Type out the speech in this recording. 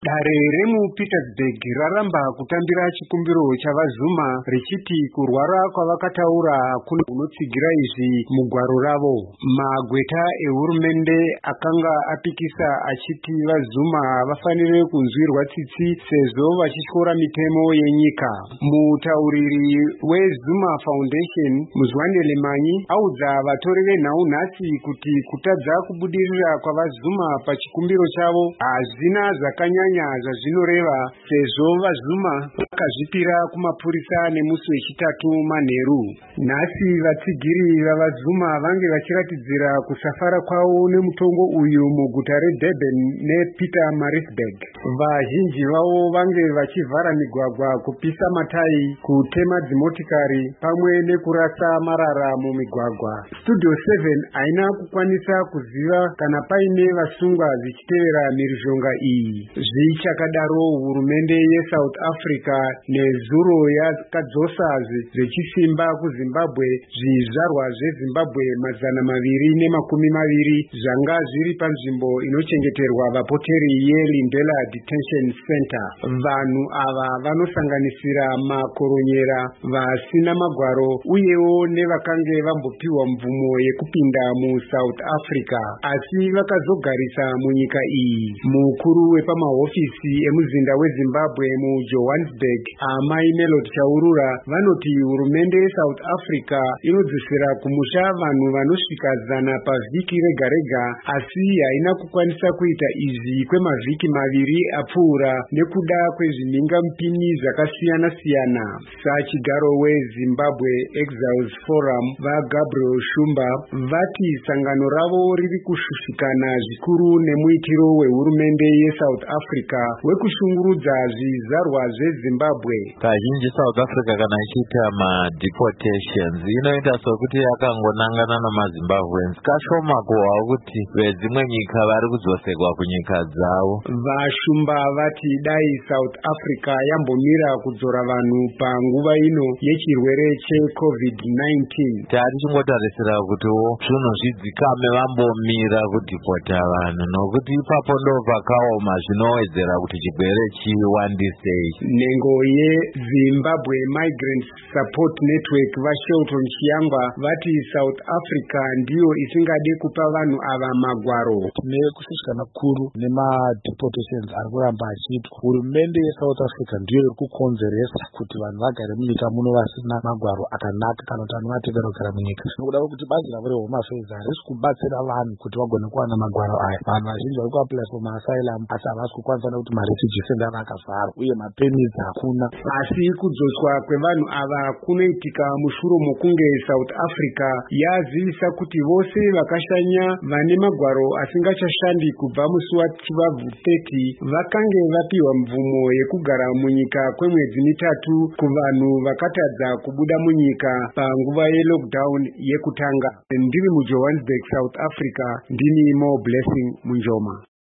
Dare remuPietersburg raramba kutambira chikumbiro chavazuma richiti kurwara kwavakataura hakuna kunotsigira izvi mugwaro ravo. Magweta ehurumende akanga apikisa achiti vazuma vafanire kunzwirwa tsitsi sezvo vachityora mitemo yenyika. Mutauriri weZuma Foundation Muzwanele Manyi audza vatori venhau-nhasi kuti kutadza kubudirira kwavazuma pachikumbiro chavo hazvina zvakanyanya zvazvinoreva sezvo vazuma vakazvipira kumapurisa nemusi wechitatu manheru. Nhasi vatsigiri vavazuma vange vachiratidzira kusafara kwavo nemutongo uyu muguta reDurban nePietermaritzburg. Vazhinji vavo vange vachivhara migwagwa, kupisa matayi, kutema dzimotikari pamwe nekurasa marara mumigwagwa. Studio 7 haina kukwanisa kuziva kana paine vasungwa zvichitevera mhirizhonga iyi. Zvichakadaro, hurumende yeSouth Africa nezuro yakadzosa zvechisimba kuZimbabwe zvizvarwa zveZimbabwe 220 zvanga zviri panzvimbo inochengeterwa vapoteri yeLindela Detention Center. Vanhu ava vanosanganisira makoronyera, vasina magwaro uyewo nevakange vambopiwa mvumo yekupinda muSouth Africa asi vakazogarisa munyika iyi. Mukuru wepamahofisi emuzinda weZimbabwe muJohannesburg, Amai Melody Chaurura, vanoti hurumende yeSouth Africa inodzosera kumusha vanhu vanosvika 100 pavhiki rega rega, asi haina kukwanisa kuita izvi kwemavhiki 2 apfuura nekuda kwezviningamupini zvakasiyana siyana. Sachigaro weZimbabwe Exiles Forum vaGabriel Shumba vati sangano ravo riri kushushikana zvikuru nemuitiro wehurumende yeSouth Africa wekushungurudza zvizvarwa zveZimbabwe. Kazhinji South Africa kana ichiita madeportations inoita sokuti yakangonangana namaZimbabweans kashoma kuhwa kuti vedzimwe nyika vari kudzoserwa kunyika dzavo. Vashumba vati dai South Africa yambomira kudzora vanhu panguva ino yechirwere cheCovid-19. Tari chingotarisira kutiwo zvinhu zvidzikame vambomira kudhipota vanhu, nokuti ipapo ndo pakaoma zvinowedzera kuti chirwere chiwandisei. Nhengo yeZimbabwe Migrant Support Network vaShelton Chiyangwa vati South Africa ndiyo isingade kupa vanhu ava magwaro. Nekushushikana kukuru nemadeportations ari kuramba achiitwa, hurumende yeSouth Africa ndiyo iri kukonzeresa kuti vanhu vagare munyika muno vasina magwaro akanaka kana kuti anovatevera kugara munyika. Nekuda kwekuti bazi ravo reHome Affairs harisi kubatsira vanhu kuti vagone kuwana magwaro aya. Vanhu vazhinji vari kuapply for maasylum asi havasi kukwanisa nekuti marefugee center akavharwa uye mapermits hakuna. Asi kudzoswa kwevanhu ava kunoitika mushure mokunge South Africa yazivisa kuti vose vakashanya vane magwaro asingachashandi kubva musi wachivabvu 30 vakange vapiwa mvumo yekugara munyika kwemwedzi 3 kuvanhu vakatadza kubuda munyika panguva yelockdown yekutanga. Ndiri muJohannesburg, South Africa, ndini Mo Blessing Munjoma.